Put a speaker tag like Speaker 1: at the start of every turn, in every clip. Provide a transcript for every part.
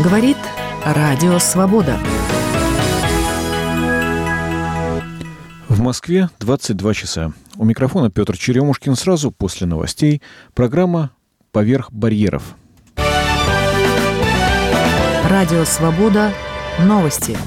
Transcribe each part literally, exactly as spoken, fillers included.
Speaker 1: Говорит Радио Свобода.
Speaker 2: В Москве двадцать два часа. У микрофона Петр Черемушкин. Сразу после новостей программа «Поверх барьеров».
Speaker 1: Радио Свобода. Новости.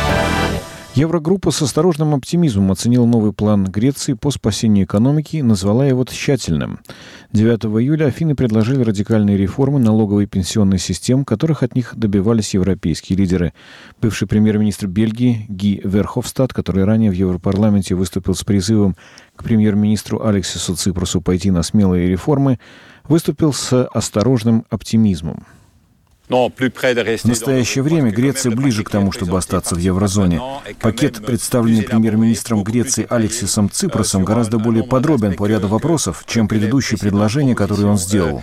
Speaker 2: Еврогруппа с осторожным оптимизмом оценила новый план Греции по спасению экономики и назвала его тщательным. девятого июля Афины предложили радикальные реформы налоговой и пенсионной систем, которых от них добивались европейские лидеры. Бывший премьер-министр Бельгии Ги Верховстад, который ранее в Европарламенте выступил с призывом к премьер-министру Алексису Ципрасу пойти на смелые реформы, выступил с осторожным оптимизмом. В настоящее время Греция ближе к тому, чтобы остаться в еврозоне. Пакет, представленный премьер-министром Греции Алексисом Ципрасом, гораздо более подробен по ряду вопросов, чем предыдущие предложения, которые он сделал.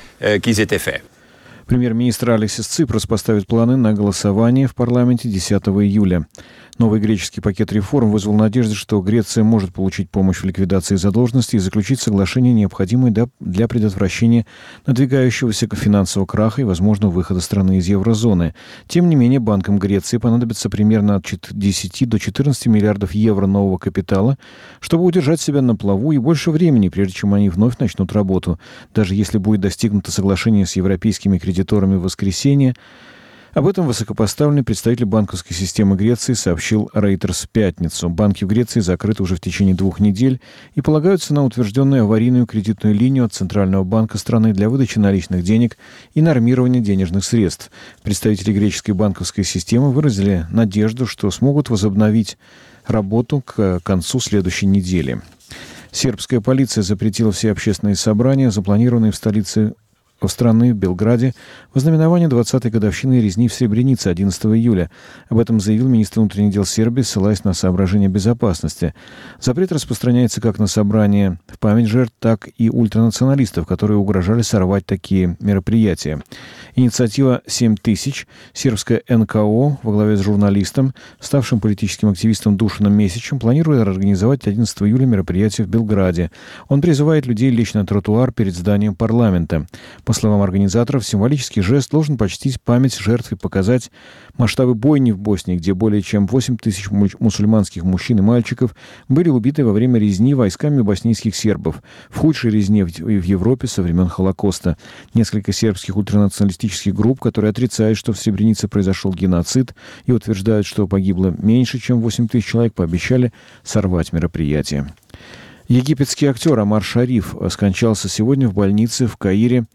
Speaker 2: Премьер-министр Алексис Ципрас поставит планы на голосование в парламенте десятого июля. Новый греческий пакет реформ вызвал надежду, что Греция может получить помощь в ликвидации задолженности и заключить соглашение, необходимое для предотвращения надвигающегося финансового краха и возможного выхода страны из еврозоны. Тем не менее, банкам Греции понадобится примерно от десяти до четырнадцати миллиардов евро нового капитала, чтобы удержать себя на плаву, и больше времени, прежде чем они вновь начнут работу. Даже если будет достигнуто соглашение с европейскими кредиторами в воскресенье. Об этом высокопоставленный представитель банковской системы Греции сообщил Reuters в пятницу. Банки в Греции закрыты уже в течение двух недель и полагаются на утвержденную аварийную кредитную линию от Центрального банка страны для выдачи наличных денег и нормирования денежных средств. Представители греческой банковской системы выразили надежду, что смогут возобновить работу к концу следующей недели. Сербская полиция запретила все общественные собрания, запланированные в столице страны, в Белграде, в ознаменование двадцатой годовщины резни в Сребренице одиннадцатого июля. Об этом заявил министр внутренних дел Сербии, ссылаясь на соображения безопасности. Запрет распространяется как на собрания в память жертв, так и ультранационалистов, которые угрожали сорвать такие мероприятия. Инициатива «семь тысяч», сербская эн ка о во главе с журналистом, ставшим политическим активистом Душаном Месичем, планирует организовать одиннадцатого июля мероприятие в Белграде. Он призывает людей лечь на тротуар перед зданием парламента. По словам организаторов, символический жест должен почтить память жертв и показать масштабы бойни в Боснии, где более чем восемь тысяч мусульманских мужчин и мальчиков были убиты во время резни войсками боснийских сербов, в худшей резне в Европе со времен Холокоста. Несколько сербских ультранационалистических групп, которые отрицают, что в Сребренице произошел геноцид, и утверждают, что погибло меньше, чем восемь тысяч человек, пообещали сорвать мероприятие. Египетский актер Омар Шариф скончался сегодня в больнице в Каире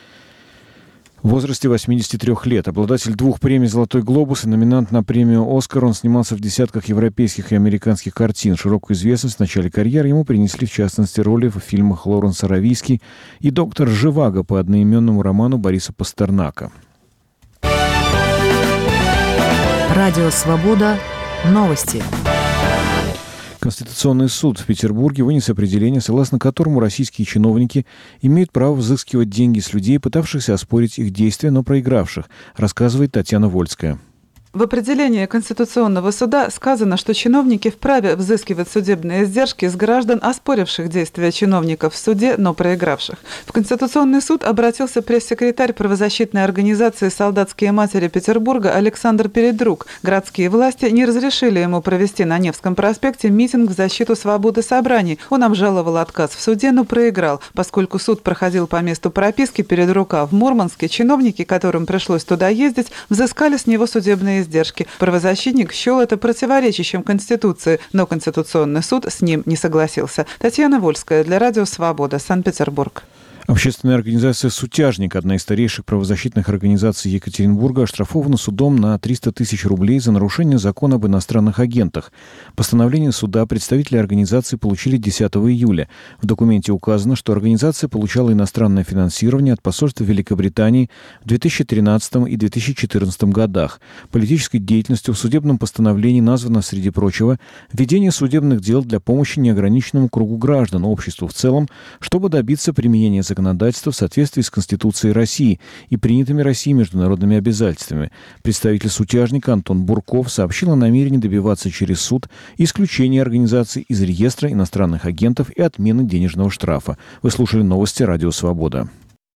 Speaker 2: в возрасте восьмидесяти трёх лет. Обладатель двух премий «Золотой глобус» и номинант на премию «Оскар», он снимался в десятках европейских и американских картин. Широкую известность в начале карьеры ему принесли, в частности, роли в фильмах «Лоренс Аравийский» и «Доктор Живаго» по одноименному роману Бориса Пастернака.
Speaker 1: Радио «Свобода». Новости.
Speaker 2: Конституционный суд в Петербурге вынес определение, согласно которому российские чиновники имеют право взыскивать деньги с людей, пытавшихся оспорить их действия, но проигравших, рассказывает Татьяна Вольская.
Speaker 3: В определении Конституционного суда сказано, что чиновники вправе взыскивать судебные издержки с граждан, оспоривших действия чиновников в суде, но проигравших. В Конституционный суд обратился пресс-секретарь правозащитной организации «Солдатские матери Петербурга» Александр Передрук. Городские власти не разрешили ему провести на Невском проспекте митинг в защиту свободы собраний. Он обжаловал отказ в суде, но проиграл. Поскольку суд проходил по месту прописки Передрука в Мурманске, чиновники, которым пришлось туда ездить, взыскали с него судебные издержки. издержки. Правозащитник счел это противоречащим Конституции, но Конституционный суд с ним не согласился. Татьяна Вольская для Радио Свобода, Санкт-Петербург.
Speaker 2: Общественная организация «Сутяжник», одна из старейших правозащитных организаций Екатеринбурга, оштрафована судом на триста тысяч рублей за нарушение закона об иностранных агентах. Постановление суда представители организации получили десятого июля. В документе указано, что организация получала иностранное финансирование от посольства Великобритании в две тысячи тринадцатом и две тысячи четырнадцатом годах. Политической деятельностью в судебном постановлении названо, среди прочего, ведение судебных дел для помощи неограниченному кругу граждан, обществу в целом, чтобы добиться применения закона законодательства в соответствии с Конституцией России и принятыми Россией международными обязательствами. Представитель сутяжника Антон Бурков сообщил о намерении добиваться через суд исключения организации из реестра иностранных агентов и отмены денежного штрафа. Вы слушали новости Радио Свобода.